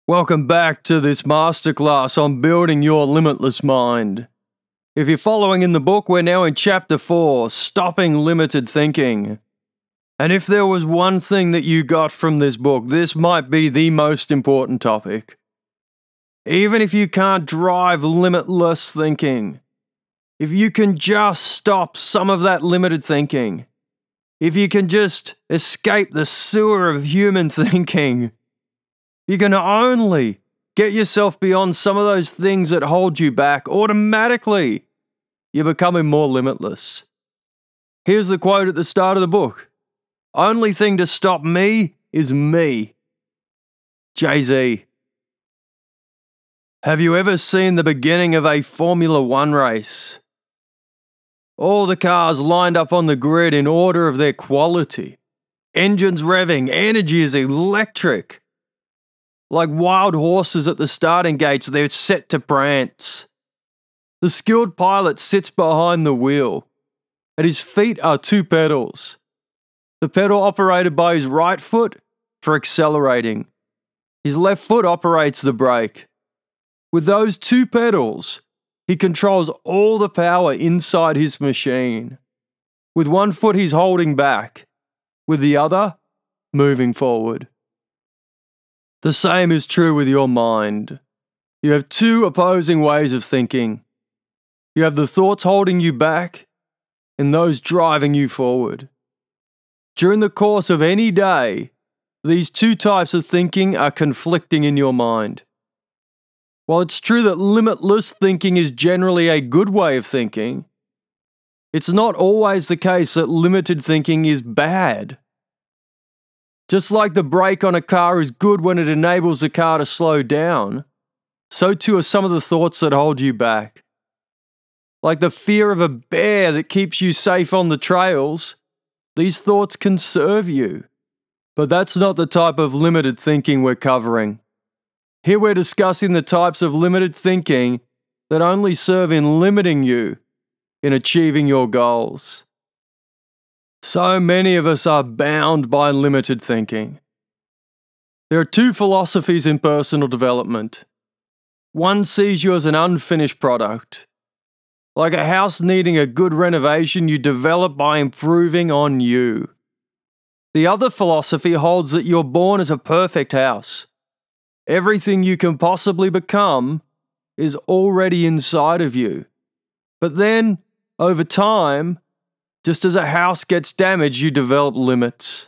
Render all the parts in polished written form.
Welcome back to this masterclass on building your limitless mind. If you're following in the book, we're now in Chapter 4, Stopping Limited Thinking. And if there was one thing that you got from this book, this might be the most important topic. Even if you can't drive limitless thinking, if you can just stop some of that limited thinking, if you can just escape the sewer of human thinking, you can only get yourself beyond some of those things that hold you back. Automatically, you're becoming more limitless. Here's the quote at the start of the book. Only thing to stop me is me. Jay-Z. Have you ever seen the beginning of a Formula One race? All the cars lined up on the grid in order of their quality. Engines revving, energy is electric. Like wild horses at the starting gates, they're set to prance. The skilled pilot sits behind the wheel. At his feet are two pedals. The pedal operated by his right foot for accelerating. His left foot operates the brake. With those two pedals, he controls all the power inside his machine. With one foot he's holding back, with the other moving forward. The same is true with your mind. You have two opposing ways of thinking. You have the thoughts holding you back and those driving you forward. During the course of any day, these two types of thinking are conflicting in your mind. While it's true that limitless thinking is generally a good way of thinking, it's not always the case that limited thinking is bad. Just like the brake on a car is good when it enables the car to slow down, so too are some of the thoughts that hold you back. Like the fear of a bear that keeps you safe on the trails, these thoughts can serve you. But that's not the type of limited thinking we're covering. Here we're discussing the types of limited thinking that only serve in limiting you in achieving your goals. So many of us are bound by limited thinking. There are two philosophies in personal development. One sees you as an unfinished product. Like a house needing a good renovation, you develop by improving on you. The other philosophy holds that you're born as a perfect house. Everything you can possibly become is already inside of you. But then, over time, just as a house gets damaged, you develop limits.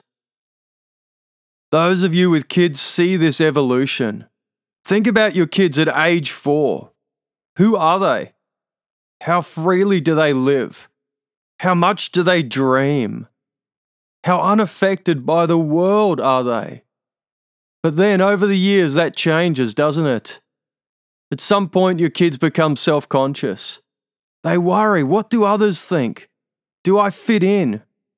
Those of you with kids see this evolution. Think about your kids at age 4. Who are they? How freely do they live? How much do they dream? How unaffected by the world are they? But then over the years that changes, doesn't it? At some point your kids become self-conscious. They worry, what do others think? Do I fit in?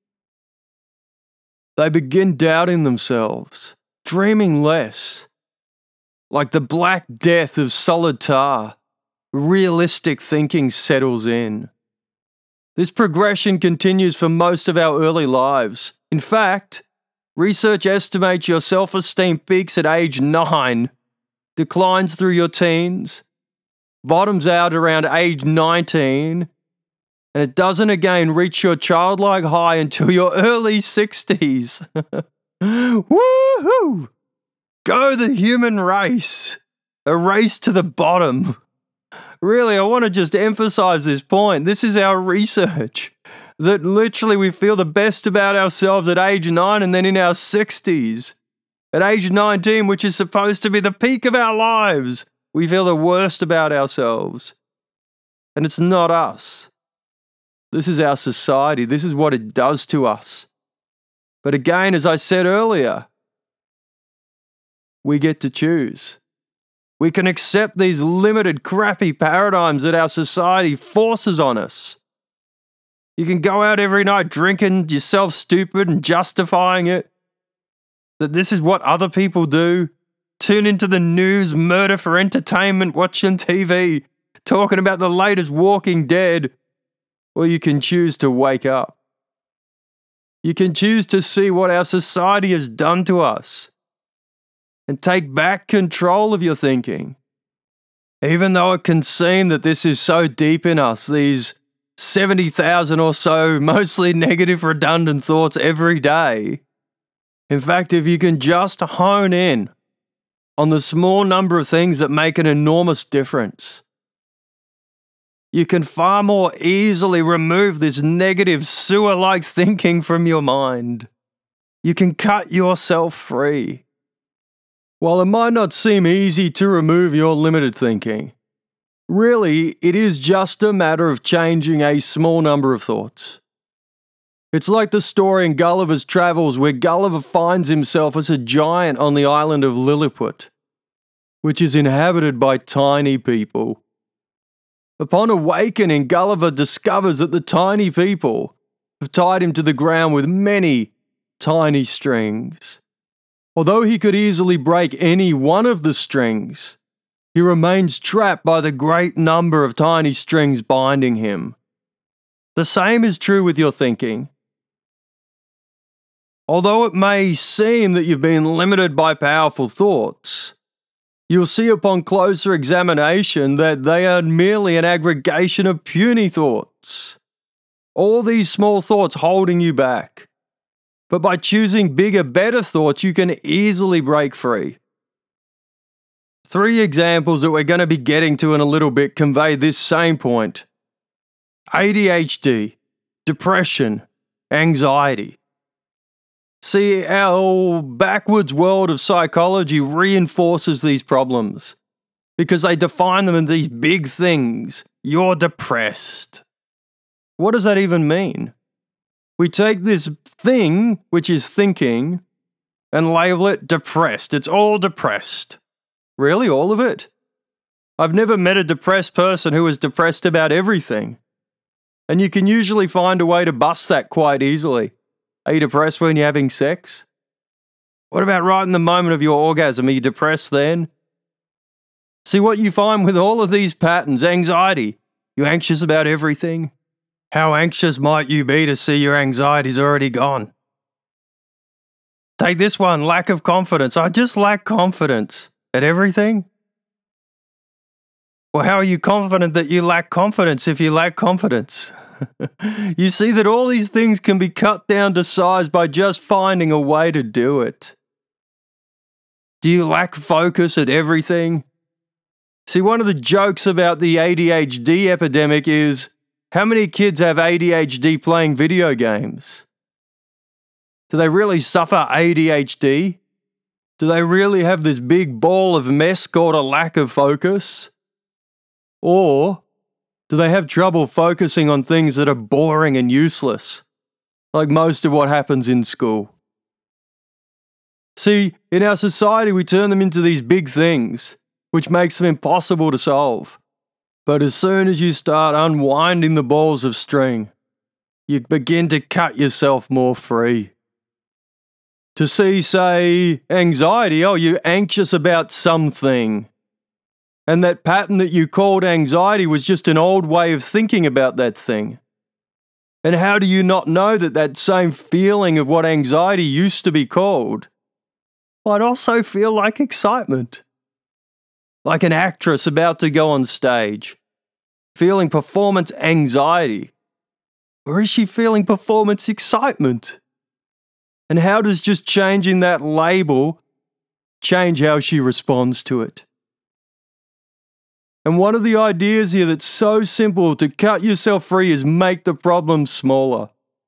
They begin doubting themselves, dreaming less. Like the black death of solid tar, realistic thinking settles in. This progression continues for most of our early lives. In fact, research estimates your self-esteem peaks at age 9, declines through your teens, bottoms out around age 19, and it doesn't again reach your childlike high until your early 60s. Woohoo! Go the human race! A race to the bottom. Really, I want to just emphasize this point. This is our research. That literally we feel the best about ourselves at age 9 and then in our 60s. At age 19, which is supposed to be the peak of our lives, we feel the worst about ourselves. And it's not us. This is our society. This is what it does to us. But again, as I said earlier, we get to choose. We can accept these limited, crappy paradigms that our society forces on us. You can go out every night drinking yourself stupid and justifying it. That this is what other people do. Tune into the news, murder for entertainment, watching TV, talking about the latest Walking Dead. Or you can choose to wake up. You can choose to see what our society has done to us. and take back control of your thinking. Even though it can seem that this is so deep in us, these 70,000 or so mostly negative redundant thoughts every day. In fact, if you can just hone in on the small number of things that make an enormous difference, you can far more easily remove this negative sewer-like thinking from your mind. You can cut yourself free. While it might not seem easy to remove your limited thinking, really, it is just a matter of changing a small number of thoughts. It's like the story in Gulliver's Travels where Gulliver finds himself as a giant on the island of Lilliput, which is inhabited by tiny people. Upon awakening, Gulliver discovers that the tiny people have tied him to the ground with many tiny strings. Although he could easily break any one of the strings, he remains trapped by the great number of tiny strings binding him. The same is true with your thinking. Although it may seem that you've been limited by powerful thoughts, you'll see upon closer examination that they are merely an aggregation of puny thoughts. All these small thoughts holding you back. But by choosing bigger, better thoughts, you can easily break free. 3 examples that we're going to be getting to in a little bit convey this same point. ADHD, depression, anxiety. See, our backwards world of psychology reinforces these problems because they define them in these big things. You're depressed. What does that even mean? We take this thing, which is thinking, and label it depressed. It's all depressed. Really, all of it? I've never met a depressed person who is depressed about everything. And you can usually find a way to bust that quite easily. Are you depressed when you're having sex? What about right in the moment of your orgasm? Are you depressed then? See, what you find with all of these patterns, anxiety. You anxious about everything? How anxious might you be to see your anxiety's already gone? Take this one, lack of confidence. I just lack confidence at everything. Well, how are you confident that you lack confidence if you lack confidence? You see that all these things can be cut down to size by just finding a way to do it. Do you lack focus at everything? See, one of the jokes about the ADHD epidemic is, how many kids have ADHD playing video games? Do they really suffer ADHD? Do they really have this big ball of mess called a lack of focus? Or do they have trouble focusing on things that are boring and useless, like most of what happens in school? See, in our society we turn them into these big things, which makes them impossible to solve. But as soon as you start unwinding the balls of string, you begin to cut yourself more free. To see, say, anxiety, oh, you're anxious about something. And that pattern that you called anxiety was just an old way of thinking about that thing. And how do you not know that that same feeling of what anxiety used to be called might also feel like excitement? Like an actress about to go on stage, feeling performance anxiety. Or is she feeling performance excitement? And how does just changing that label change how she responds to it? And one of the ideas here that's so simple to cut yourself free is make the problem smaller.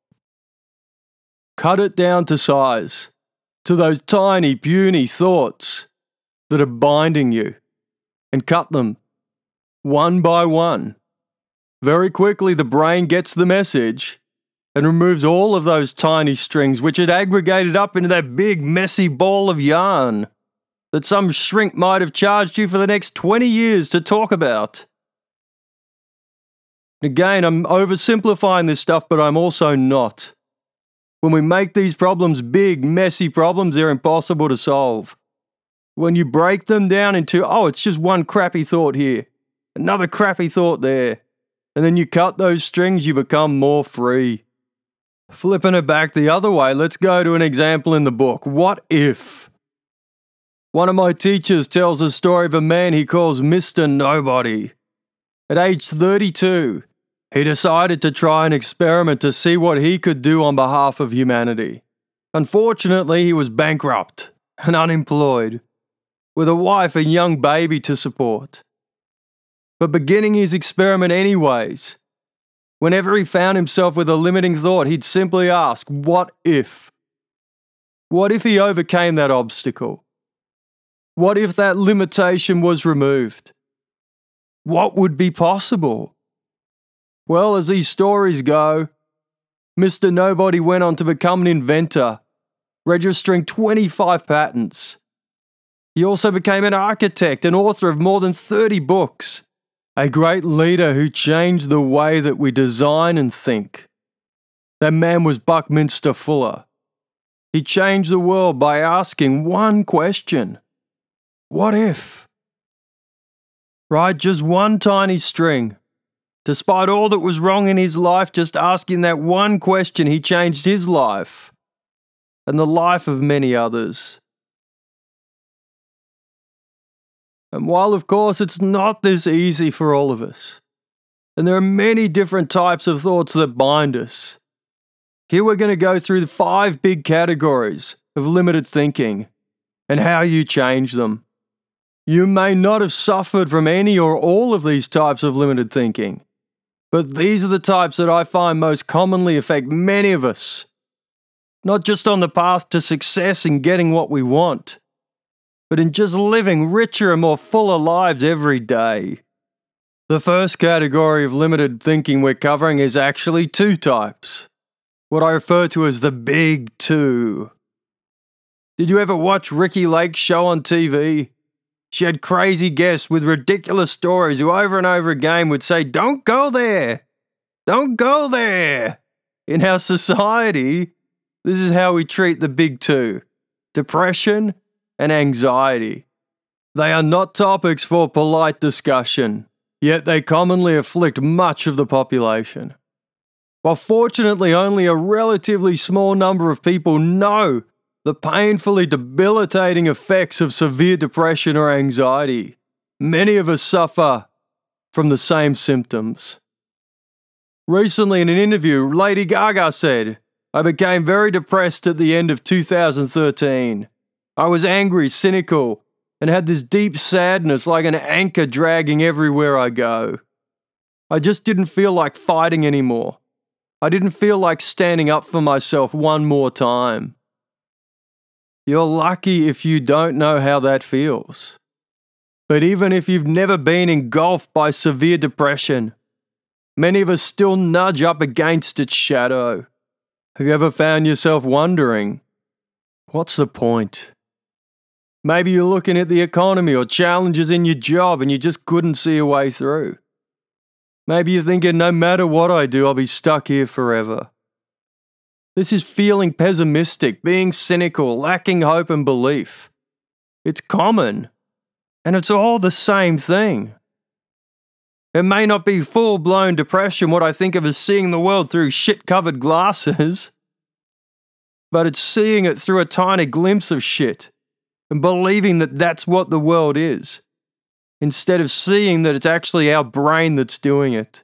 Cut it down to size, to those tiny, puny thoughts that are binding you, and cut them one by one. Very quickly, the brain gets the message and removes all of those tiny strings which had aggregated up into that big, messy ball of yarn that some shrink might have charged you for the next 20 years to talk about. Again, I'm oversimplifying this stuff, but I'm also not. When we make these problems big, messy problems, they're impossible to solve. When you break them down into, oh, it's just one crappy thought here, another crappy thought there, and then you cut those strings, you become more free. Flipping it back the other way, let's go to an example in the book. What if? One of my teachers tells a story of a man he calls Mr. Nobody. At age 32, he decided to try an experiment to see what he could do on behalf of humanity. Unfortunately, he was bankrupt and unemployed, with a wife and young baby to support. But beginning his experiment anyways, whenever he found himself with a limiting thought, he'd simply ask, what if? What if he overcame that obstacle? What if that limitation was removed? What would be possible? Well, as these stories go, Mr. Nobody went on to become an inventor, registering 25 patents. He also became an architect and author of more than 30 books, a great leader who changed the way that we design and think. That man was Buckminster Fuller. He changed the world by asking one question. What if? Right, just one tiny string. Despite all that was wrong in his life, just asking that one question, he changed his life and the life of many others. And while, of course, it's not this easy for all of us, and there are many different types of thoughts that bind us, here we're going to go through the 5 big categories of limited thinking and how you change them. You may not have suffered from any or all of these types of limited thinking, but these are the types that I find most commonly affect many of us, not just on the path to success and getting what we want, but in just living richer and more fuller lives every day. The first category of limited thinking we're covering is actually 2 types, what I refer to as the Big Two. Did you ever watch Ricki Lake's show on TV? She had crazy guests with ridiculous stories who over and over again would say, "Don't go there! Don't go there!" In our society, this is how we treat the Big Two: depression and anxiety. They are not topics for polite discussion, yet they commonly afflict much of the population. While fortunately only a relatively small number of people know the painfully debilitating effects of severe depression or anxiety, many of us suffer from the same symptoms. Recently in an interview, Lady Gaga said, "I became very depressed at the end of 2013. I was angry, cynical, and had this deep sadness like an anchor dragging everywhere I go. I just didn't feel like fighting anymore. I didn't feel like standing up for myself one more time." You're lucky if you don't know how that feels. But even if you've never been engulfed by severe depression, many of us still nudge up against its shadow. Have you ever found yourself wondering, what's the point? Maybe you're looking at the economy or challenges in your job and you just couldn't see a way through. Maybe you're thinking, no matter what I do, I'll be stuck here forever. This is feeling pessimistic, being cynical, lacking hope and belief. It's common, and it's all the same thing. It may not be full-blown depression, what I think of as seeing the world through shit-covered glasses, but it's seeing it through a tiny glimpse of shit and believing that that's what the world is, instead of seeing that it's actually our brain that's doing it.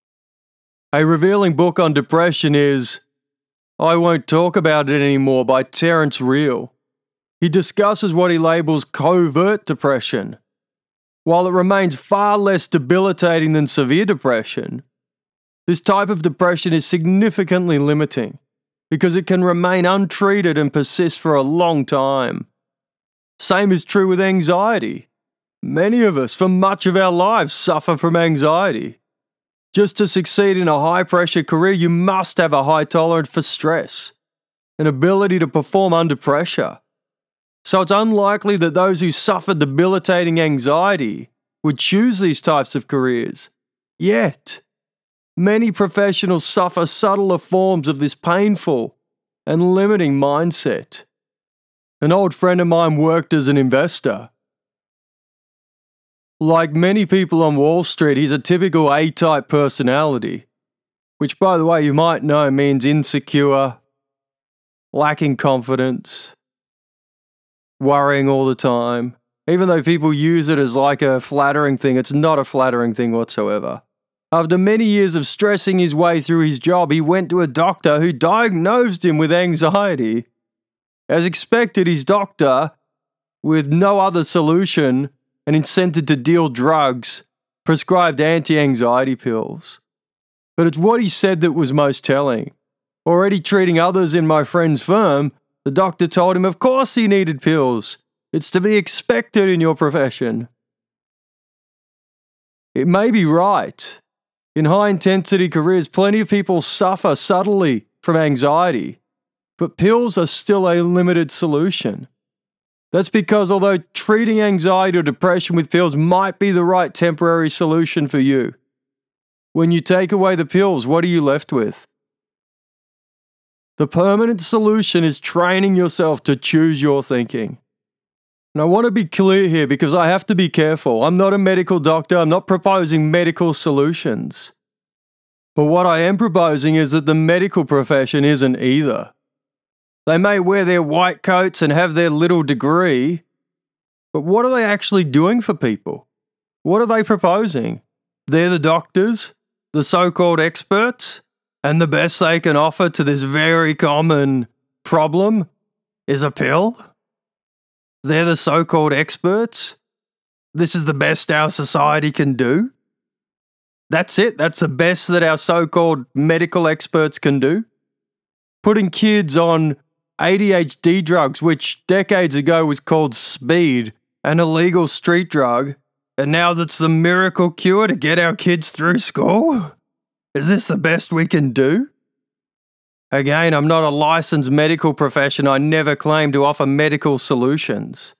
A revealing book on depression is I Won't Talk About It Anymore by Terence Real. He discusses what he labels covert depression. While it remains far less debilitating than severe depression, this type of depression is significantly limiting because it can remain untreated and persist for a long time. Same is true with anxiety. Many of us, for much of our lives, suffer from anxiety. Just to succeed in a high-pressure career, you must have a high tolerance for stress, an ability to perform under pressure. So it's unlikely that those who suffer debilitating anxiety would choose these types of careers. Yet, many professionals suffer subtler forms of this painful and limiting mindset. An old friend of mine worked as an investor. Like many people on Wall Street, he's a typical A-type personality, which, by the way, you might know means insecure, lacking confidence, worrying all the time. Even though people use it as like a flattering thing, it's not a flattering thing whatsoever. After many years of stressing his way through his job, he went to a doctor who diagnosed him with anxiety. As expected, his doctor, with no other solution and incented to deal drugs, prescribed anti-anxiety pills. But it's what he said that was most telling. Already treating others in my friend's firm, the doctor told him of course he needed pills. It's to be expected in your profession. It may be right. In high-intensity careers, plenty of people suffer subtly from anxiety, but pills are still a limited solution. That's because although treating anxiety or depression with pills might be the right temporary solution for you, when you take away the pills, what are you left with? The permanent solution is training yourself to choose your thinking. And I want to be clear here because I have to be careful. I'm not a medical doctor. I'm not proposing medical solutions. But what I am proposing is that the medical profession isn't either. They may wear their white coats and have their little degree, but what are they actually doing for people? What are they proposing? They're the doctors, the so-called experts, and the best they can offer to this very common problem is a pill? They're the so-called experts? This is the best our society can do? That's it? That's the best that our so-called medical experts can do? Putting kids on ADHD drugs, which decades ago was called speed, an illegal street drug, and now that's the miracle cure to get our kids through school? Is this the best we can do? Again, I'm not a licensed medical professional. I never claim to offer medical solutions.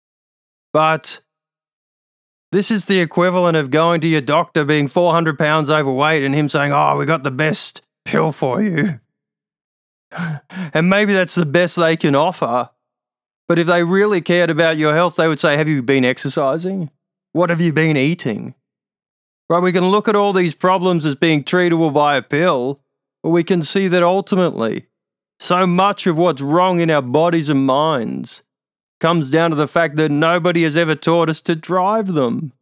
But this is the equivalent of going to your doctor being 400 pounds overweight and him saying, "Oh, we got the best pill for you." And maybe that's the best they can offer. But if they really cared about your health, they would say, "Have you been exercising? What have you been eating?" Right? We can look at all these problems as being treatable by a pill, but we can see that ultimately, so much of what's wrong in our bodies and minds comes down to the fact that nobody has ever taught us to drive them.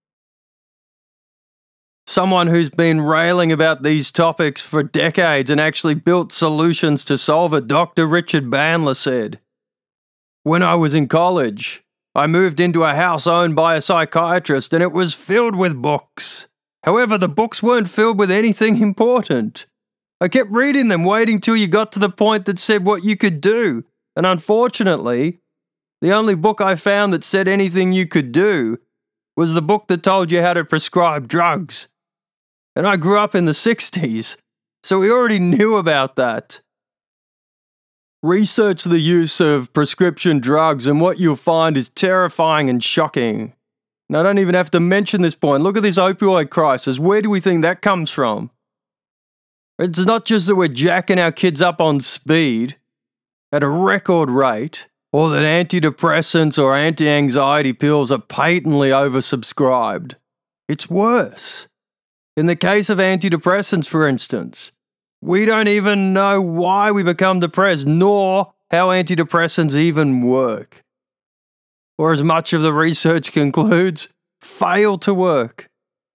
Someone who's been railing about these topics for decades and actually built solutions to solve it, Dr. Richard Bandler said, "When I was in college, I moved into a house owned by a psychiatrist and it was filled with books. However, the books weren't filled with anything important. I kept reading them, waiting till you got to the point that said what you could do. And unfortunately, the only book I found that said anything you could do was the book that told you how to prescribe drugs. And I grew up in the 60s, so we already knew about that. Research the use of prescription drugs and what you'll find is terrifying and shocking. And I don't even have to mention this point. Look at this opioid crisis. Where do we think that comes from? It's not just that we're jacking our kids up on speed at a record rate, or that antidepressants or anti-anxiety pills are patently oversubscribed. It's worse. In the case of antidepressants, for instance, we don't even know why we become depressed, nor how antidepressants even work. Or as much of the research concludes, fail to work.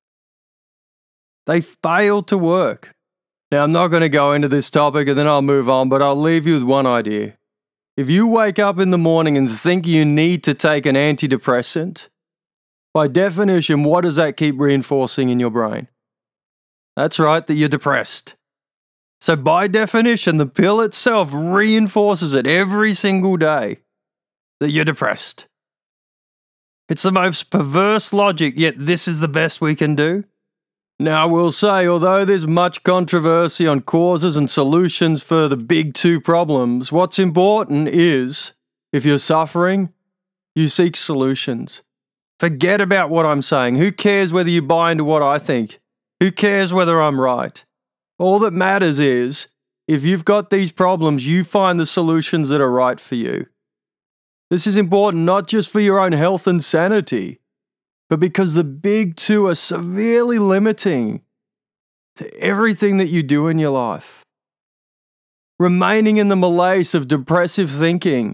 They fail to work. Now, I'm not going to go into this topic and then I'll move on, but I'll leave you with one idea. If you wake up in the morning and think you need to take an antidepressant, by definition, what does that keep reinforcing in your brain? That's right, that you're depressed. So by definition, the pill itself reinforces it every single day that you're depressed. It's the most perverse logic, yet this is the best we can do. Now, I will say, although there's much controversy on causes and solutions for the big two problems, what's important is, if you're suffering, you seek solutions. Forget about what I'm saying. Who cares whether you buy into what I think? Who cares whether I'm right? All that matters is, if you've got these problems, you find the solutions that are right for you. This is important not just for your own health and sanity, but because the big two are severely limiting to everything that you do in your life. Remaining in the malaise of depressive thinking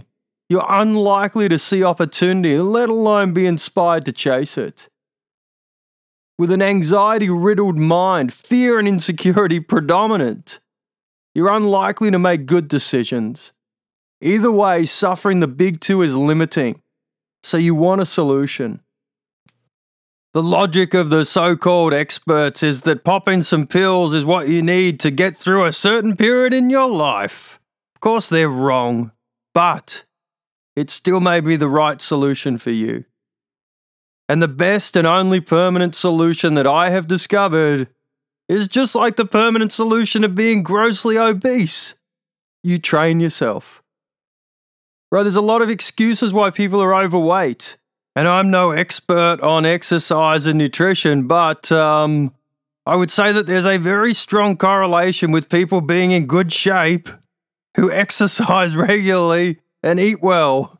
you're unlikely to see opportunity, let alone be inspired to chase it. With an anxiety-riddled mind, fear and insecurity predominant, you're unlikely to make good decisions. Either way, suffering the big two is limiting, so you want a solution. The logic of the so-called experts is that popping some pills is what you need to get through a certain period in your life. Of course, they're wrong, but it still may be the right solution for you. And the best and only permanent solution that I have discovered is just like the permanent solution of being grossly obese. You train yourself. Bro, there's a lot of excuses why people are overweight. And I'm no expert on exercise and nutrition, but I would say that there's a very strong correlation with people being in good shape who exercise regularly and eat well.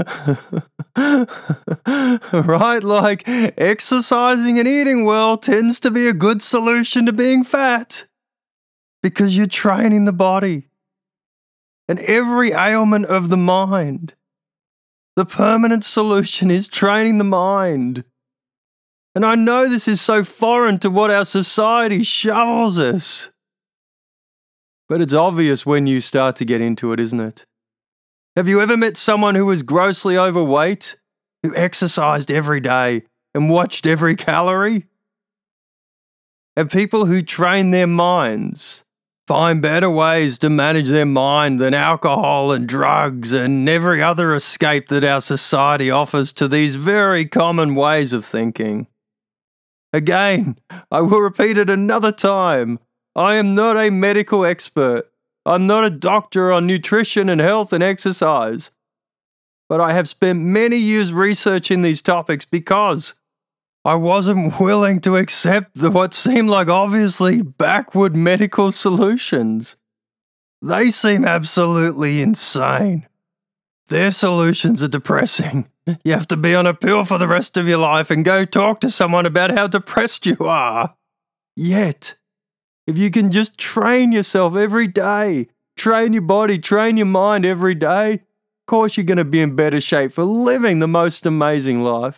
Right? Like, exercising and eating well tends to be a good solution to being fat because you're training the body and every ailment of the mind. The permanent solution is training the mind. And I know this is so foreign to what our society shovels us. But it's obvious when you start to get into it, isn't it? Have you ever met someone who was grossly overweight, who exercised every day and watched every calorie? And people who train their minds find better ways to manage their mind than alcohol and drugs and every other escape that our society offers to these very common ways of thinking. Again, I will repeat it another time. I am not a medical expert. I'm not a doctor on nutrition and health and exercise. But I have spent many years researching these topics because I wasn't willing to accept what seemed like obviously backward medical solutions. They seem absolutely insane. Their solutions are depressing. You have to be on a pill for the rest of your life and go talk to someone about how depressed you are. Yet, if you can just train yourself every day, train your body, train your mind every day, of course you're going to be in better shape for living the most amazing life.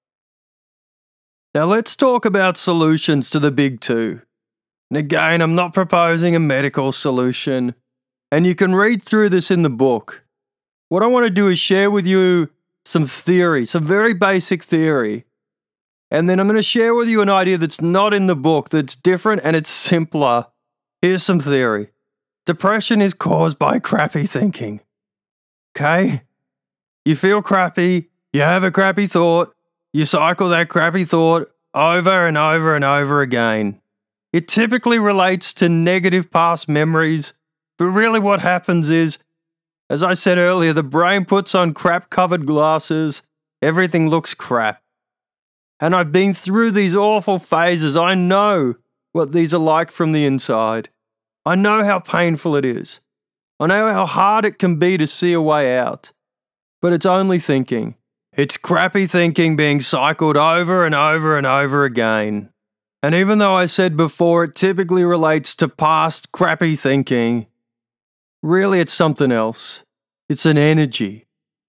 Now let's talk about solutions to the big two. And again, I'm not proposing a medical solution, and you can read through this in the book. What I want to do is share with you some theory, some very basic theory. And then I'm going to share with you an idea that's not in the book, that's different and it's simpler. Here's some theory. Depression is caused by crappy thinking. Okay? You feel crappy, you have a crappy thought, you cycle that crappy thought over and over and over again. It typically relates to negative past memories, but really what happens is, as I said earlier, the brain puts on crap-covered glasses, everything looks crap. And I've been through these awful phases. I know what these are like from the inside. I know how painful it is. I know how hard it can be to see a way out. But it's only thinking. It's crappy thinking being cycled over and over and over again. And even though I said before it typically relates to past crappy thinking, really it's something else. It's an energy.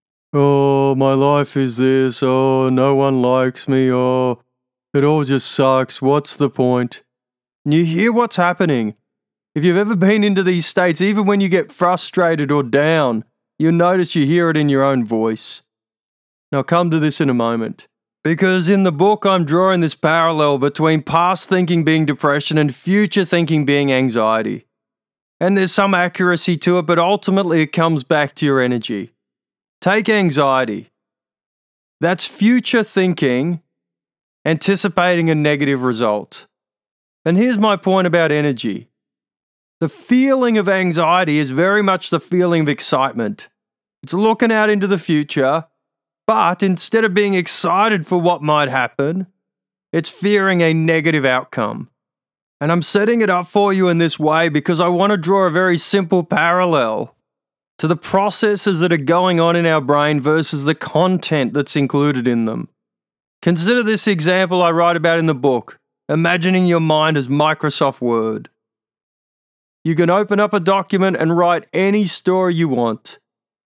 Oh, my life is this. Oh, no one likes me. Oh, it all just sucks. What's the point? And you hear what's happening. If you've ever been into these states, even when you get frustrated or down, you'll notice you hear it in your own voice. Now, I'll come to this in a moment. Because in the book, I'm drawing this parallel between past thinking being depression and future thinking being anxiety. And there's some accuracy to it, but ultimately it comes back to your energy. Take anxiety. That's future thinking, anticipating a negative result. And here's my point about energy. The feeling of anxiety is very much the feeling of excitement. It's looking out into the future, but instead of being excited for what might happen, it's fearing a negative outcome. And I'm setting it up for you in this way because I want to draw a very simple parallel to the processes that are going on in our brain versus the content that's included in them. Consider this example I write about in the book, imagining your mind as Microsoft Word. You can open up a document and write any story you want.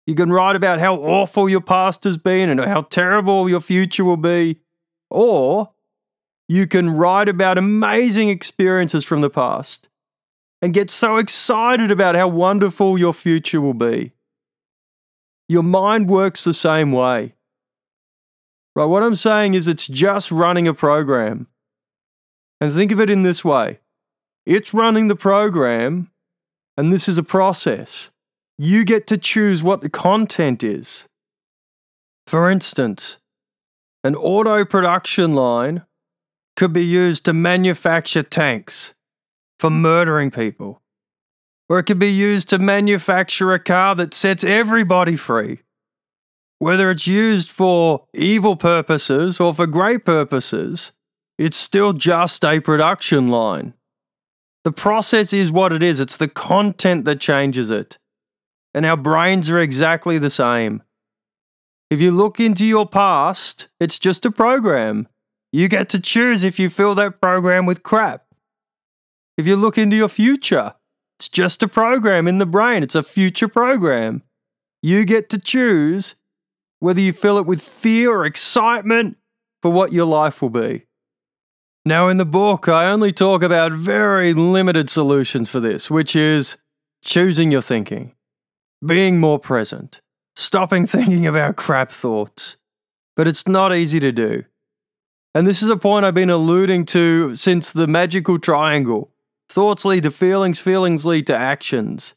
You can write about how awful your past has been and how terrible your future will be. Or you can write about amazing experiences from the past and get so excited about how wonderful your future will be. Your mind works the same way. Right, what I'm saying is it's just running a program. And think of it in this way. It's running the program, and this is a process. You get to choose what the content is. For instance, an auto production line could be used to manufacture tanks for murdering people. Or it could be used to manufacture a car that sets everybody free. Whether it's used for evil purposes or for great purposes, it's still just a production line. The process is what it is. It's the content that changes it. And our brains are exactly the same. If you look into your past, it's just a program. You get to choose if you fill that program with crap. If you look into your future, it's just a program in the brain. It's a future program. You get to choose whether you fill it with fear or excitement for what your life will be. Now, in the book, I only talk about very limited solutions for this, which is choosing your thinking, being more present, stopping thinking about crap thoughts. But it's not easy to do. And this is a point I've been alluding to since the magical triangle. Thoughts lead to feelings, feelings lead to actions.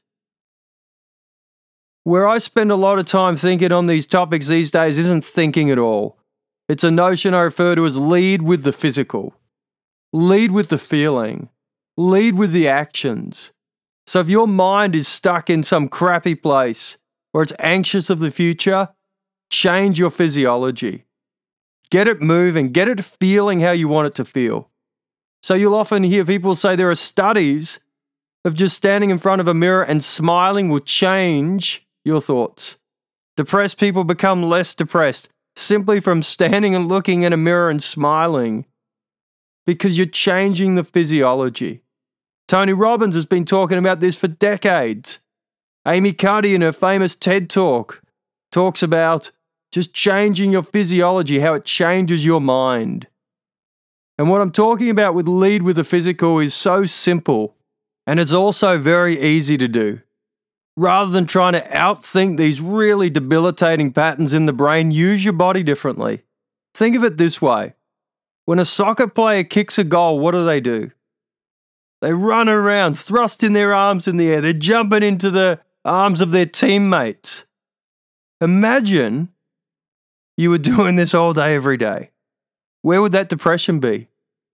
Where I spend a lot of time thinking on these topics these days isn't thinking at all. It's a notion I refer to as lead with the physical. Lead with the feeling. Lead with the actions. So if your mind is stuck in some crappy place or it's anxious of the future, change your physiology. Get it moving. Get it feeling how you want it to feel. So you'll often hear people say there are studies of just standing in front of a mirror and smiling will change your thoughts. Depressed people become less depressed simply from standing and looking in a mirror and smiling because you're changing the physiology. Tony Robbins has been talking about this for decades. Amy Cuddy in her famous TED Talk talks about just changing your physiology, how it changes your mind. And what I'm talking about with lead with the physical is so simple, and it's also very easy to do. Rather than trying to outthink these really debilitating patterns in the brain, use your body differently. Think of it this way. When a soccer player kicks a goal, what do? They run around, thrusting their arms in the air. They're jumping into the arms of their teammates. Imagine you were doing this all day, every day. Where would that depression be?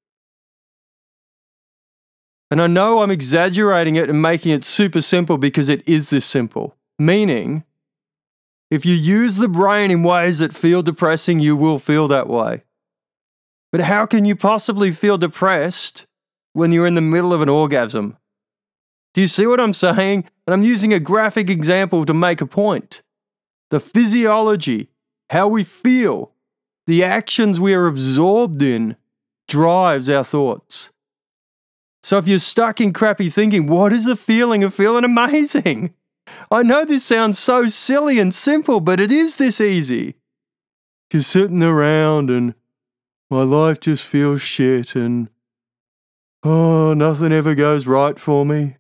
And I know I'm exaggerating it and making it super simple because it is this simple. Meaning, if you use the brain in ways that feel depressing, you will feel that way. But how can you possibly feel depressed when you're in the middle of an orgasm? Do you see what I'm saying? And I'm using a graphic example to make a point. The physiology, how we feel, the actions we are absorbed in, drives our thoughts. So if you're stuck in crappy thinking, what is the feeling of feeling amazing? I know this sounds so silly and simple, but it is this easy. You're sitting around and my life just feels shit and nothing ever goes right for me.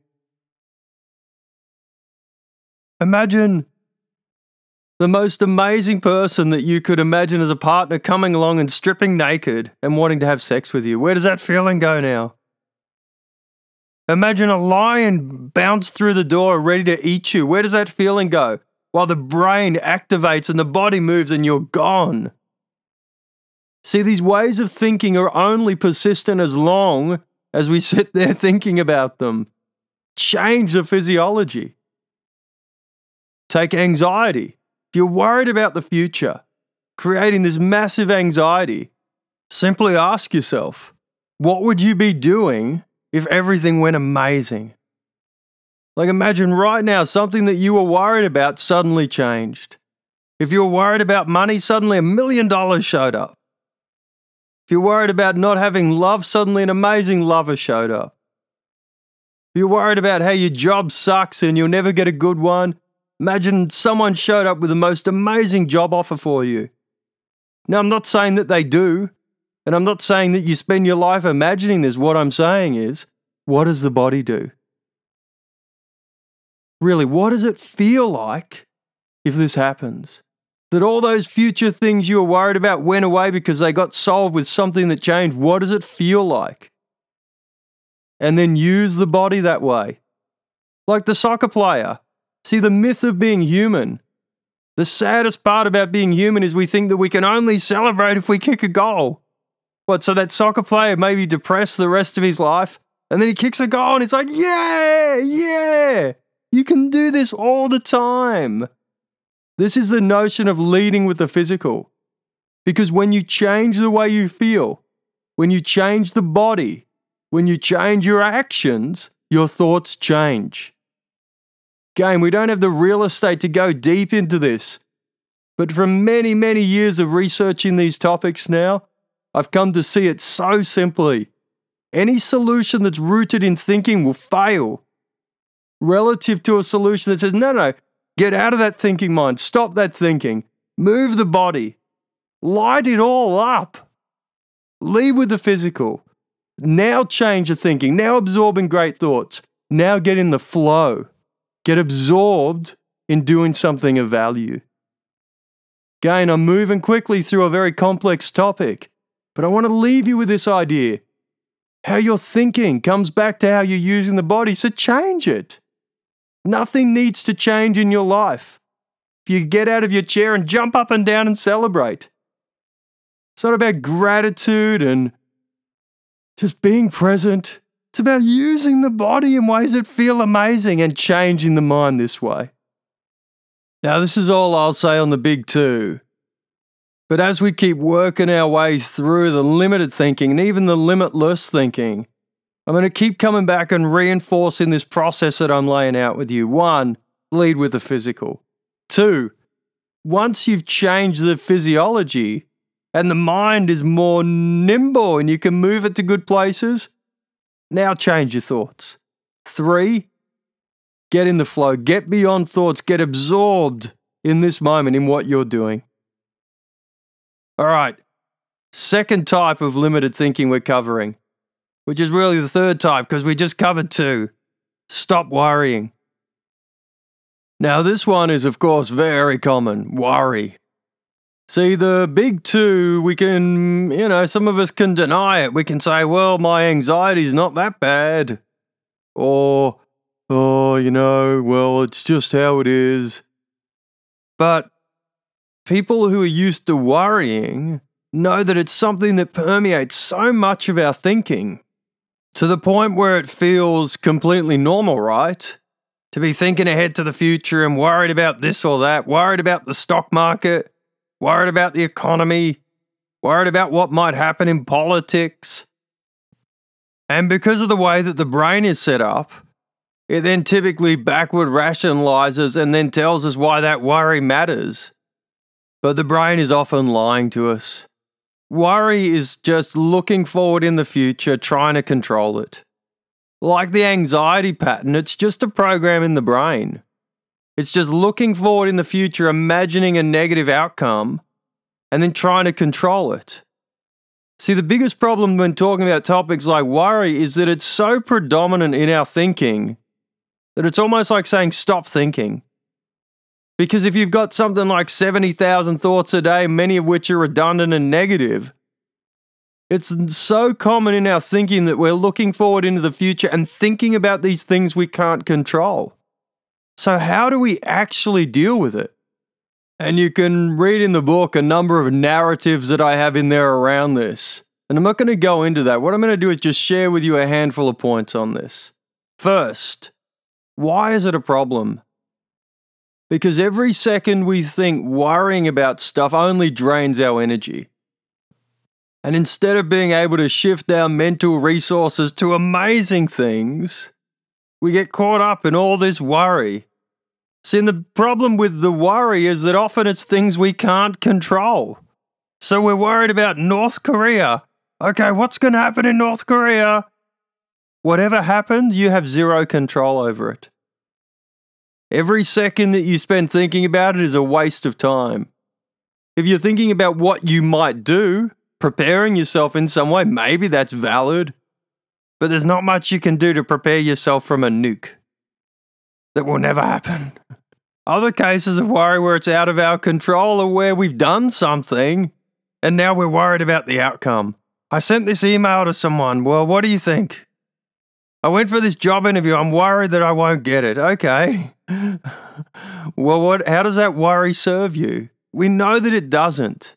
Imagine the most amazing person that you could imagine as a partner coming along and stripping naked and wanting to have sex with you. Where does that feeling go now? Imagine a lion bounce through the door ready to eat you. Where does that feeling go? While the brain activates and the body moves and you're gone. See, these ways of thinking are only persistent as long as we sit there thinking about them. Change the physiology. Take anxiety. If you're worried about the future, creating this massive anxiety, simply ask yourself, what would you be doing if everything went amazing? Like imagine right now something that you were worried about suddenly changed. If you were worried about money, suddenly $1 million showed up. If you're worried about not having love, suddenly an amazing lover showed up. If you're worried about how your job sucks and you'll never get a good one, Imagine someone showed up with the most amazing job offer for you. Now, I'm not saying that they do, and I'm not saying that you spend your life imagining this. What I'm saying is, what does the body do? Really, what does it feel like if this happens? That all those future things you were worried about went away because they got solved with something that changed. What does it feel like? And then use the body that way. Like the soccer player. See, the myth of being human. The saddest part about being human is we think that we can only celebrate if we kick a goal. What, so that soccer player may be depressed the rest of his life, and then he kicks a goal and it's like, yeah, yeah, you can do this all the time. This is the notion of leading with the physical. Because when you change the way you feel, when you change the body, when you change your actions, your thoughts change. Again, we don't have the real estate to go deep into this, but from many, many years of researching these topics now, I've come to see it so simply. Any solution that's rooted in thinking will fail relative to a solution that says, no, get out of that thinking mind, stop that thinking, move the body, light it all up, lead with the physical. Now change the thinking, now absorbing great thoughts, now get in the flow, get absorbed in doing something of value. Again, I'm moving quickly through a very complex topic, but I want to leave you with this idea. How you're thinking comes back to how you're using the body, so change it. Nothing needs to change in your life. If you get out of your chair and jump up and down and celebrate. It's not about gratitude and just being present. It's about using the body in ways that feel amazing and changing the mind this way. Now, this is all I'll say on the big two. But as we keep working our way through the limited thinking and even the limitless thinking, I'm going to keep coming back and reinforcing this process that I'm laying out with you. 1, lead with the physical. 2, once you've changed the physiology and the mind is more nimble and you can move it to good places, now change your thoughts. 3, get in the flow, get beyond thoughts, get absorbed in this moment in what you're doing. All right, second type of limited thinking we're covering, which is really the third type because we just covered 2. Stop worrying. Now, this one is, of course, very common, worry. See, the big 2, we can, some of us can deny it. We can say, well, my anxiety's not that bad. Or, well, it's just how it is. But people who are used to worrying know that it's something that permeates so much of our thinking to the point where it feels completely normal, right? To be thinking ahead to the future and worried about this or that, worried about the stock market, worried about the economy, worried about what might happen in politics. And because of the way that the brain is set up, it then typically backward rationalizes and then tells us why that worry matters. But the brain is often lying to us. Worry is just looking forward in the future, trying to control it. Like the anxiety pattern, it's just a program in the brain. It's just looking forward in the future, imagining a negative outcome, and then trying to control it. See, the biggest problem when talking about topics like worry is that it's so predominant in our thinking that it's almost like saying stop thinking. Because if you've got something like 70,000 thoughts a day, many of which are redundant and negative, it's so common in our thinking that we're looking forward into the future and thinking about these things we can't control. So how do we actually deal with it? And you can read in the book a number of narratives that I have in there around this. And I'm not going to go into that. What I'm going to do is just share with you a handful of points on this. First, why is it a problem? Because every second we think worrying about stuff only drains our energy. And instead of being able to shift our mental resources to amazing things, we get caught up in all this worry. See, and the problem with the worry is that often it's things we can't control. So we're worried about North Korea. Okay, what's going to happen in North Korea? Whatever happens, you have zero control over it. Every second that you spend thinking about it is a waste of time. If you're thinking about what you might do, preparing yourself in some way, maybe that's valid. But there's not much you can do to prepare yourself from a nuke. That will never happen. Other cases of worry where it's out of our control are where we've done something and now we're worried about the outcome. I sent this email to someone. Well, what do you think? I went for this job interview. I'm worried that I won't get it. Okay. Well, how does that worry serve you? We know that it doesn't.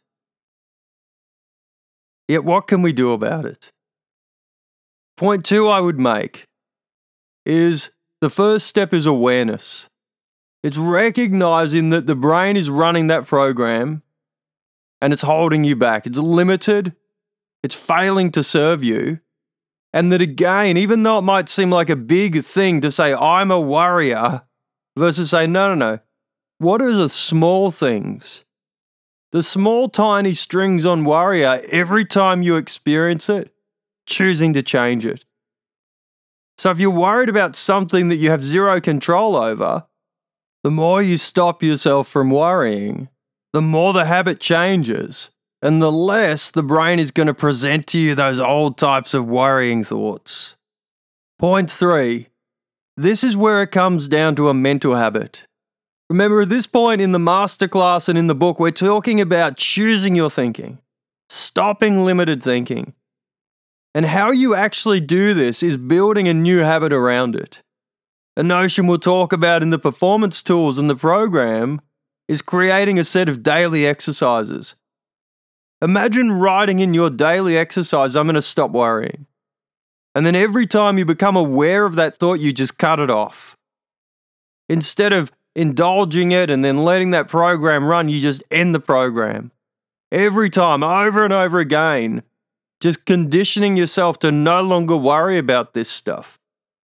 Yet what can we do about it? Point 2 I would make is the first step is awareness. It's recognizing that the brain is running that program and it's holding you back. It's limited. It's failing to serve you. And that again, even though it might seem like a big thing to say, I'm a worrier, versus say, no. What are the small things? The small, tiny strings on worry are every time you experience it, choosing to change it. So if you're worried about something that you have zero control over, the more you stop yourself from worrying, the more the habit changes, and the less the brain is going to present to you those old types of worrying thoughts. Point 3. This is where it comes down to a mental habit. Remember, at this point in the masterclass and in the book, we're talking about choosing your thinking, stopping limited thinking. And how you actually do this is building a new habit around it. A notion we'll talk about in the performance tools and the program is creating a set of daily exercises. Imagine writing in your daily exercise, I'm going to stop worrying. And then every time you become aware of that thought, you just cut it off. Instead of indulging it and then letting that program run, you just end the program. Every time, over and over again, just conditioning yourself to no longer worry about this stuff.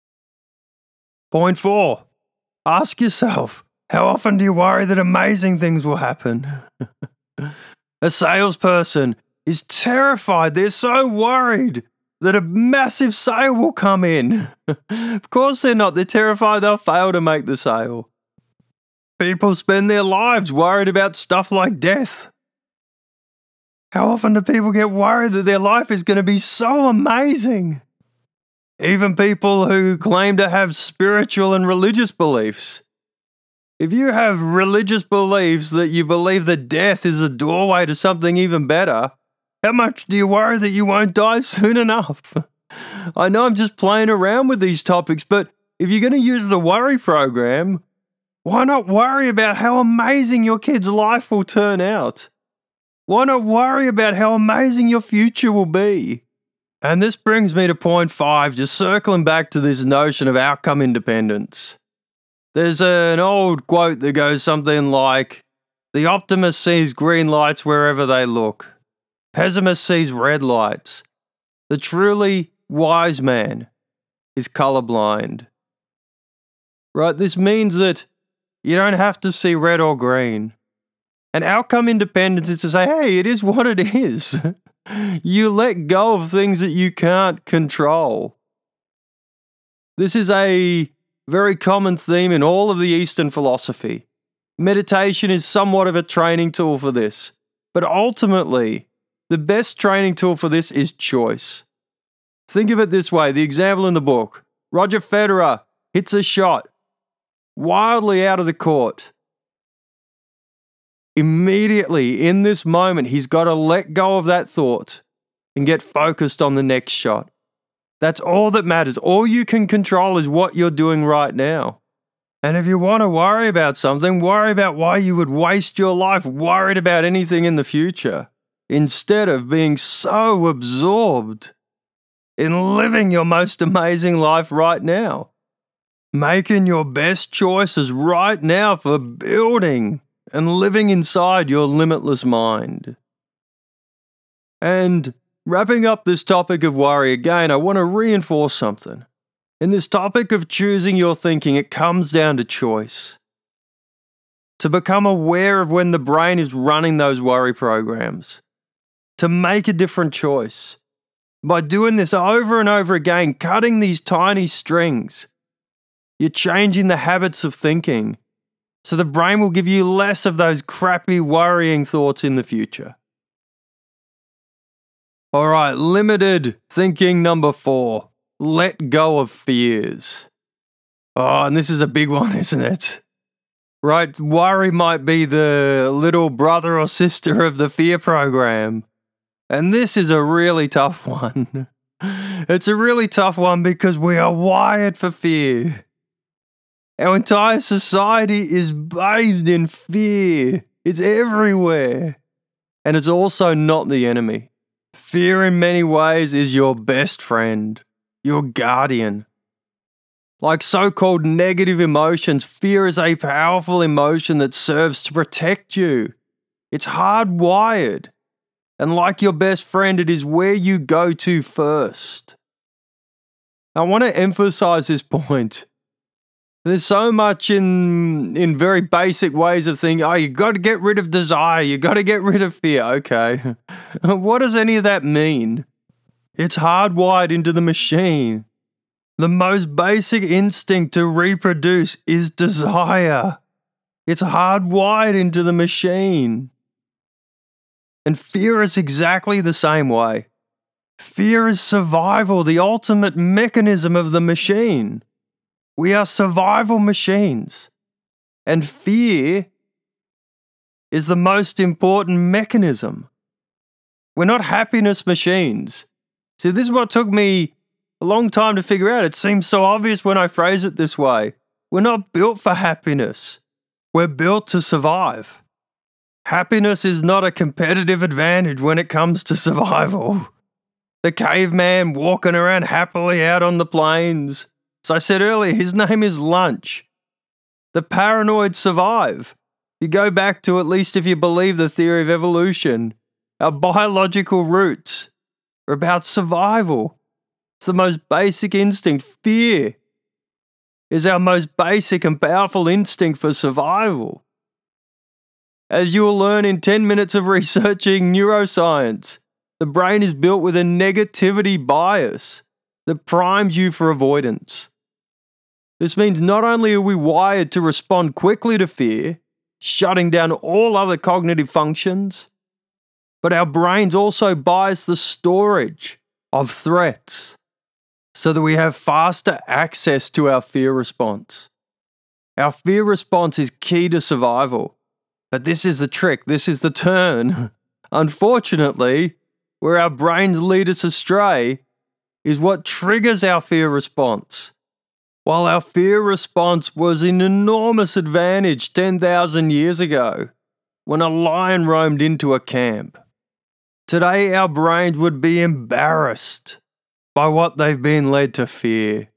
Point 4, ask yourself, how often do you worry that amazing things will happen? A salesperson is terrified. They're so worried that a massive sale will come in. Of course they're not. They're terrified they'll fail to make the sale. People spend their lives worried about stuff like death. How often do people get worried that their life is going to be so amazing? Even people who claim to have spiritual and religious beliefs. If you have religious beliefs that you believe that death is a doorway to something even better, how much do you worry that you won't die soon enough? I know I'm just playing around with these topics, but if you're going to use the worry program, why not worry about how amazing your kid's life will turn out? Why not worry about how amazing your future will be? And this brings me to point 5, just circling back to this notion of outcome independence. There's an old quote that goes something like, the optimist sees green lights wherever they look. Pessimist sees red lights. The truly wise man is colorblind. Right? This means that you don't have to see red or green. And outcome independence is to say, hey, it is what it is. You let go of things that you can't control. This is a very common theme in all of the Eastern philosophy. Meditation is somewhat of a training tool for this. But ultimately, the best training tool for this is choice. Think of it this way, the example in the book. Roger Federer hits a shot wildly out of the court. Immediately, in this moment, he's got to let go of that thought and get focused on the next shot. That's all that matters. All you can control is what you're doing right now. And if you want to worry about something, worry about why you would waste your life worried about anything in the future, instead of being so absorbed in living your most amazing life right now. Making your best choices right now for building and living inside your limitless mind. And wrapping up this topic of worry again, I want to reinforce something. In this topic of choosing your thinking, it comes down to choice. To become aware of when the brain is running those worry programs. To make a different choice. By doing this over and over again, cutting these tiny strings. You're changing the habits of thinking, so the brain will give you less of those crappy, worrying thoughts in the future. All right, limited thinking number 4. Let go of fears. Oh, and this is a big one, isn't it? Right, worry might be the little brother or sister of the fear program. And this is a really tough one. It's a really tough one because we are wired for fear. Our entire society is bathed in fear. It's everywhere. And it's also not the enemy. Fear in many ways is your best friend, your guardian. Like so-called negative emotions, fear is a powerful emotion that serves to protect you. It's hardwired. And like your best friend, it is where you go to first. I want to emphasize this point. There's so much in very basic ways of thinking, oh, you got to get rid of desire, you got to get rid of fear. Okay. What does any of that mean? It's hardwired into the machine. The most basic instinct to reproduce is desire. It's hardwired into the machine. And fear is exactly the same way. Fear is survival, the ultimate mechanism of the machine. We are survival machines. And fear is the most important mechanism. We're not happiness machines. See, this is what took me a long time to figure out. It seems so obvious when I phrase it this way. We're not built for happiness. We're built to survive. Happiness is not a competitive advantage when it comes to survival. The caveman walking around happily out on the plains. As I said earlier, his name is Lunch. The paranoid survive. You go back to, at least if you believe the theory of evolution, our biological roots are about survival. It's the most basic instinct. Fear is our most basic and powerful instinct for survival. As you will learn in 10 minutes of researching neuroscience, the brain is built with a negativity bias that primes you for avoidance. This means not only are we wired to respond quickly to fear, shutting down all other cognitive functions, but our brains also bias the storage of threats so that we have faster access to our fear response. Our fear response is key to survival. But this is the trick, this is the turn. Unfortunately, where our brains lead us astray is what triggers our fear response. While our fear response was an enormous advantage 10,000 years ago, when a lion roamed into a camp, today our brains would be embarrassed by what they've been led to fear.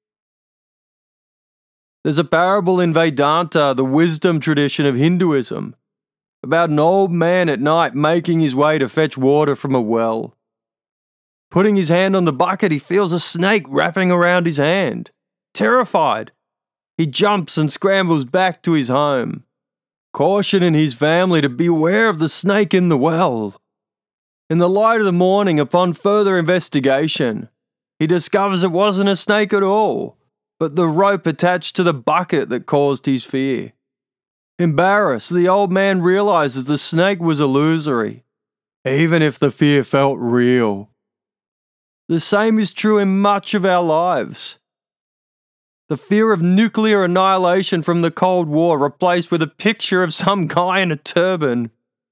There's a parable in Vedanta, the wisdom tradition of Hinduism, about an old man at night making his way to fetch water from a well. Putting his hand on the bucket, he feels a snake wrapping around his hand. Terrified, he jumps and scrambles back to his home, cautioning his family to beware of the snake in the well. In the light of the morning, upon further investigation, he discovers it wasn't a snake at all, but the rope attached to the bucket that caused his fear. Embarrassed, the old man realizes the snake was illusory, even if the fear felt real. The same is true in much of our lives. The fear of nuclear annihilation from the Cold War replaced with a picture of some guy in a turban.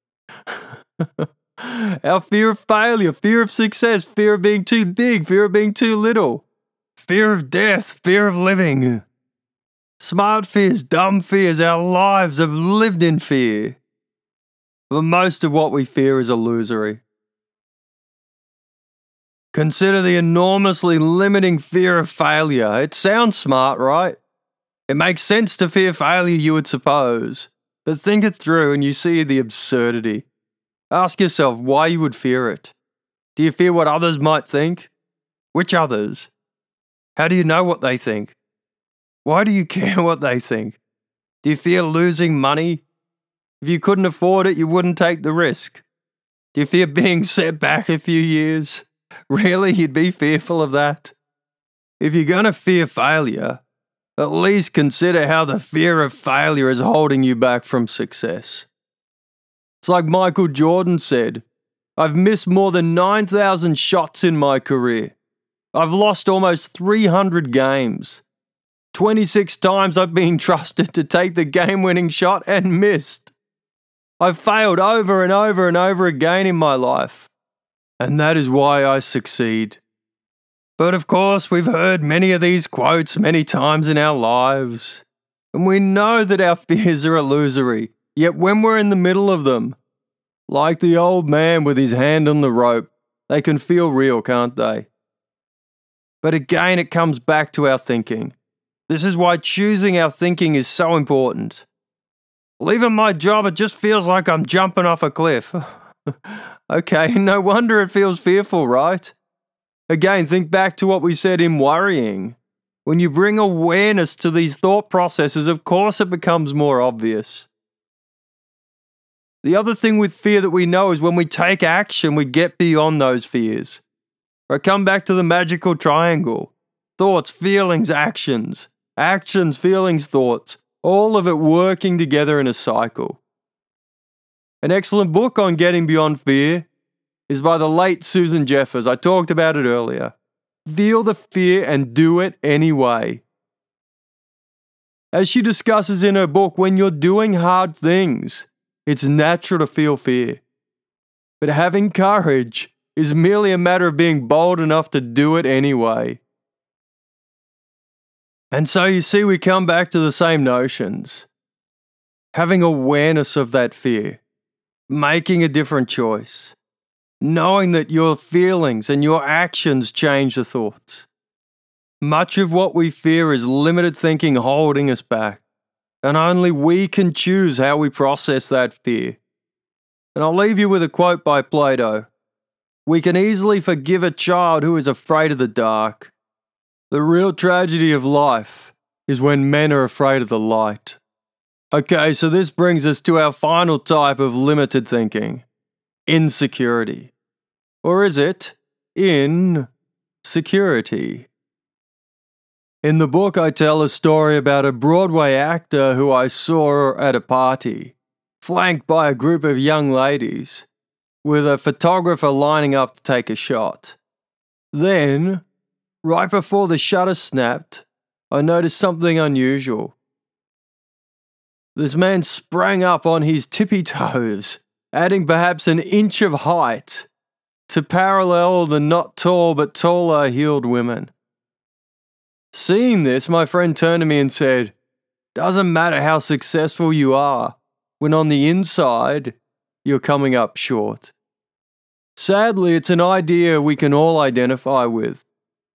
Our fear of failure, fear of success, fear of being too big, fear of being too little, fear of death, fear of living. Smart fears, dumb fears, our lives have lived in fear. But most of what we fear is illusory. Consider the enormously limiting fear of failure. It sounds smart, right? It makes sense to fear failure, you would suppose. But think it through and you see the absurdity. Ask yourself why you would fear it. Do you fear what others might think? Which others? How do you know what they think? Why do you care what they think? Do you fear losing money? If you couldn't afford it, you wouldn't take the risk. Do you fear being set back a few years? Really, you'd be fearful of that? If you're going to fear failure, at least consider how the fear of failure is holding you back from success. It's like Michael Jordan said, I've missed more than 9,000 shots in my career. I've lost almost 300 games. 26 times I've been trusted to take the game-winning shot and missed. I've failed over and over and over again in my life. And that is why I succeed. But of course, we've heard many of these quotes many times in our lives. And we know that our fears are illusory. Yet when we're in the middle of them, like the old man with his hand on the rope, they can feel real, can't they? But again, it comes back to our thinking. This is why choosing our thinking is so important. Leaving my job, it just feels like I'm jumping off a cliff. Okay, no wonder it feels fearful, right? Again, think back to what we said in worrying. When you bring awareness to these thought processes, of course it becomes more obvious. The other thing with fear that we know is when we take action, we get beyond those fears. I come back to the magical triangle. Thoughts, feelings, actions. Actions, feelings, thoughts. All of it working together in a cycle. An excellent book on getting beyond fear is by the late Susan Jeffers. I talked about it earlier. Feel the fear and do it anyway. As she discusses in her book, when you're doing hard things, it's natural to feel fear. But having courage is merely a matter of being bold enough to do it anyway. And so you see, we come back to the same notions. Having awareness of that fear, making a different choice, knowing that your feelings and your actions change the thoughts. Much of what we fear is limited thinking holding us back, and only we can choose how we process that fear. And I'll leave you with a quote by Plato. We can easily forgive a child who is afraid of the dark. The real tragedy of life is when men are afraid of the light. Okay, so this brings us to our final type of limited thinking. Insecurity. Or is it insecurity? In the book, I tell a story about a Broadway actor who I saw at a party, flanked by a group of young ladies, with a photographer lining up to take a shot. Then, right before the shutter snapped, I noticed something unusual. This man sprang up on his tippy toes, adding perhaps an inch of height to parallel the not tall but taller heeled women. Seeing this, my friend turned to me and said, "Doesn't matter how successful you are, when on the inside, you're coming up short." Sadly, it's an idea we can all identify with.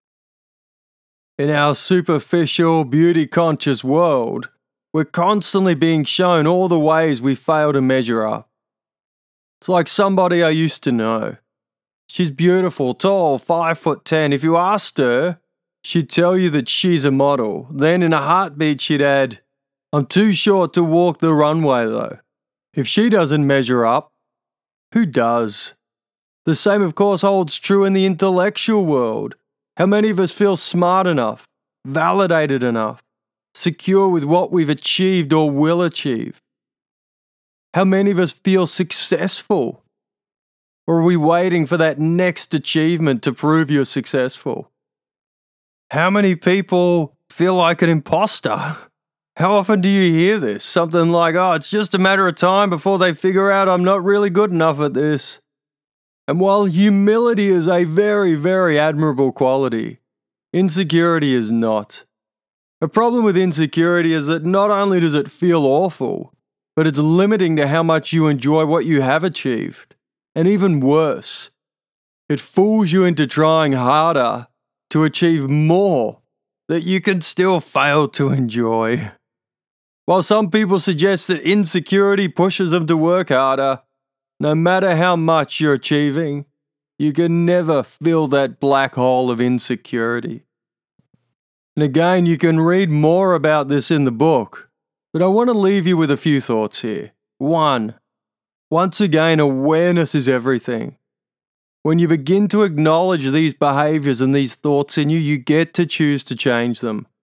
In our superficial, beauty-conscious world, we're constantly being shown all the ways we fail to measure up. It's like somebody I used to know. She's beautiful, tall, 5'10". If you asked her, she'd tell you that she's a model. Then in a heartbeat she'd add, "I'm too short to walk the runway though." If she doesn't measure up, who does? The same, of course, holds true in the intellectual world. How many of us feel smart enough, validated enough, secure with what we've achieved or will achieve? How many of us feel successful? Or are we waiting for that next achievement to prove you're successful? How many people feel like an imposter? How often do you hear this? Something like, "Oh, it's just a matter of time before they figure out I'm not really good enough at this." And while humility is a very, very admirable quality, insecurity is not. A problem with insecurity is that not only does it feel awful, but it's limiting to how much you enjoy what you have achieved. And even worse, it fools you into trying harder to achieve more that you can still fail to enjoy. While some people suggest that insecurity pushes them to work harder, no matter how much you're achieving, you can never fill that black hole of insecurity. And again, you can read more about this in the book, but I want to leave you with a few thoughts here. 1. Once again, awareness is everything. When you begin to acknowledge these behaviors and these thoughts in you, you get to choose to change them.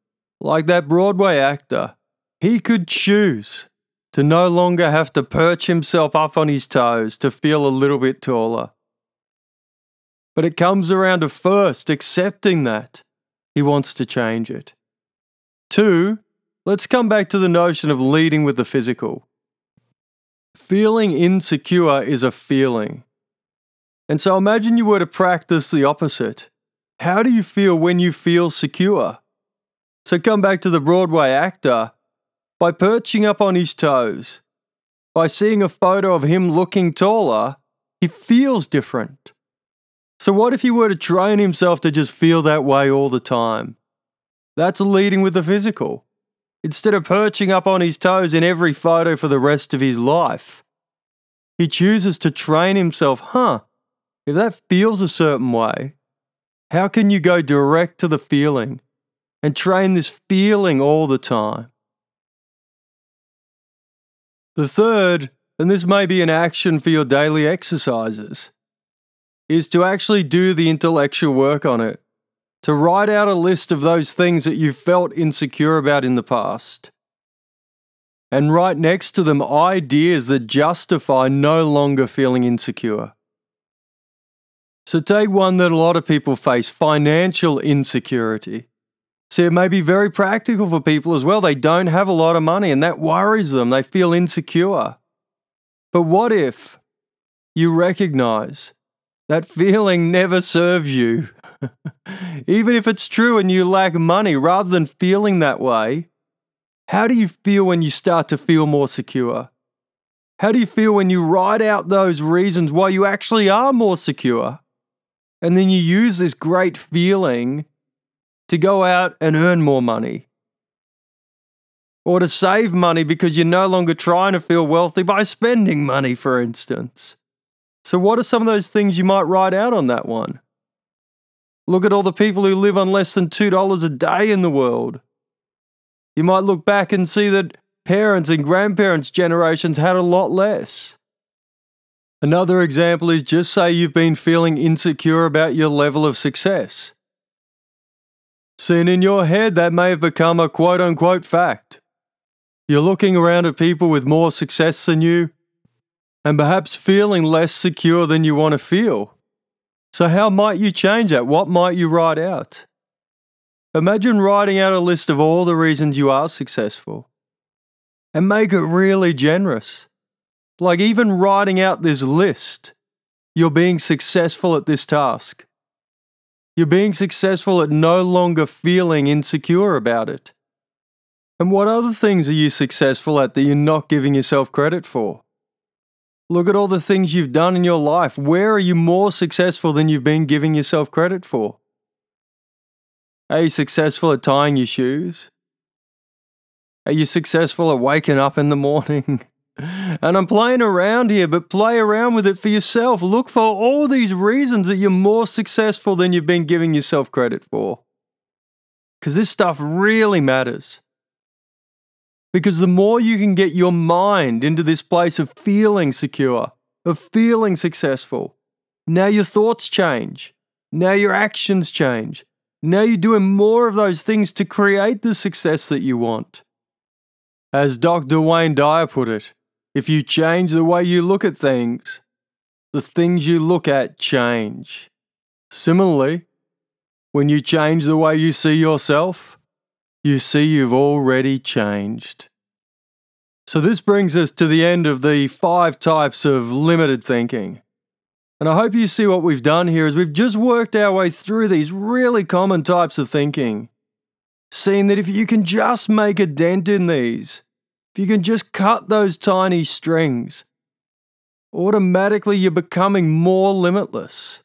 Like that Broadway actor, he could choose to no longer have to perch himself up on his toes to feel a little bit taller. But it comes around to first accepting that he wants to change it. 2, let's come back to the notion of leading with the physical. Feeling insecure is a feeling. And so imagine you were to practice the opposite. How do you feel when you feel secure? So come back to the Broadway actor. By perching up on his toes, by seeing a photo of him looking taller, he feels different. So what if he were to train himself to just feel that way all the time? That's leading with the physical. Instead of perching up on his toes in every photo for the rest of his life, he chooses to train himself, if that feels a certain way, how can you go direct to the feeling and train this feeling all the time? The third, and this may be an action for your daily exercises, is to actually do the intellectual work on it. To write out a list of those things that you felt insecure about in the past. And write next to them ideas that justify no longer feeling insecure. So take one that a lot of people face, financial insecurity. See, it may be very practical for people as well. They don't have a lot of money and that worries them. They feel insecure. But what if you recognize that feeling never serves you? Even if it's true and you lack money, rather than feeling that way, how do you feel when you start to feel more secure? How do you feel when you write out those reasons why you actually are more secure? And then you use this great feeling to go out and earn more money. Or to save money because you're no longer trying to feel wealthy by spending money, for instance. So what are some of those things you might write out on that one? Look at all the people who live on less than $2 a day in the world. You might look back and see that parents and grandparents' generations had a lot less. Another example is just say you've been feeling insecure about your level of success. Seen in your head, that may have become a quote-unquote fact. You're looking around at people with more success than you, and perhaps feeling less secure than you want to feel. So how might you change that? What might you write out? Imagine writing out a list of all the reasons you are successful. And make it really generous. Like even writing out this list, you're being successful at this task. You're being successful at no longer feeling insecure about it. And what other things are you successful at that you're not giving yourself credit for? Look at all the things you've done in your life. Where are you more successful than you've been giving yourself credit for? Are you successful at tying your shoes? Are you successful at waking up in the morning? And I'm playing around here, but play around with it for yourself. Look for all these reasons that you're more successful than you've been giving yourself credit for. Because this stuff really matters. Because the more you can get your mind into this place of feeling secure, of feeling successful, now your thoughts change. Now your actions change. Now you're doing more of those things to create the success that you want. As Dr. Wayne Dyer put it, if you change the way you look at things, the things you look at change. Similarly, when you change the way you see yourself, you see you've already changed. So this brings us to the end of the 5 types of limited thinking. And I hope you see what we've done here is we've just worked our way through these really common types of thinking. Seeing that if you can just make a dent in these, if you can just cut those tiny strings, automatically you're becoming more limitless.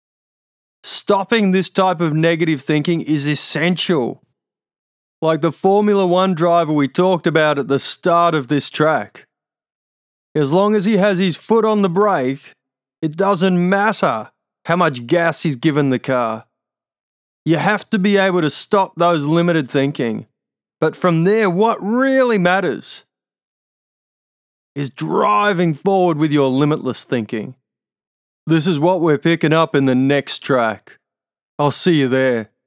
Stopping this type of negative thinking is essential. Like the Formula One driver we talked about at the start of this track. As long as he has his foot on the brake, it doesn't matter how much gas he's given the car. You have to be able to stop those limited thinking. But from there, what really matters is driving forward with your limitless thinking. This is what we're picking up in the next track. I'll see you there.